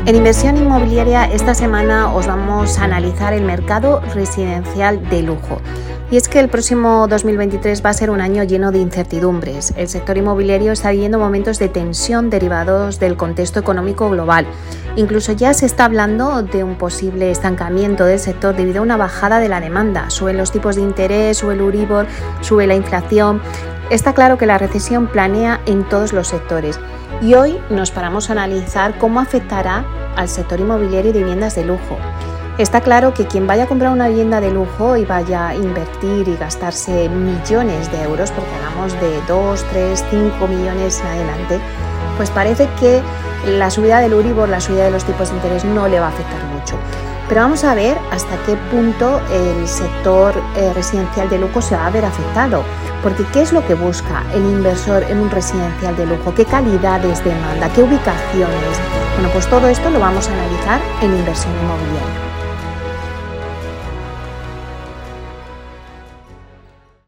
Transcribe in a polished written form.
En Inversión Inmobiliaria esta semana os vamos a analizar el mercado residencial de lujo. Y es que el próximo 2023 va a ser un año lleno de incertidumbres. El sector inmobiliario está viviendo momentos de tensión derivados del contexto económico global. Incluso ya se está hablando de un posible estancamiento del sector debido a una bajada de la demanda. Suben los tipos de interés, sube el Euribor, sube la inflación. Está claro que la recesión planea en todos los sectores. Y hoy nos paramos a analizar cómo afectará al sector inmobiliario de viviendas de lujo. Está claro que quien vaya a comprar una vivienda de lujo y vaya a invertir y gastarse millones de euros, porque hablamos de 2, 3, 5 millones en adelante, pues parece que la subida del Euribor, la subida de los tipos de interés no le va a afectar mucho. Pero vamos a ver hasta qué punto el sector residencial de lujo se va a ver afectado. Porque ¿qué es lo que busca el inversor en un residencial de lujo? ¿Qué calidades demanda? ¿Qué ubicaciones? Bueno, pues todo esto lo vamos a analizar en Inversión Inmobiliaria.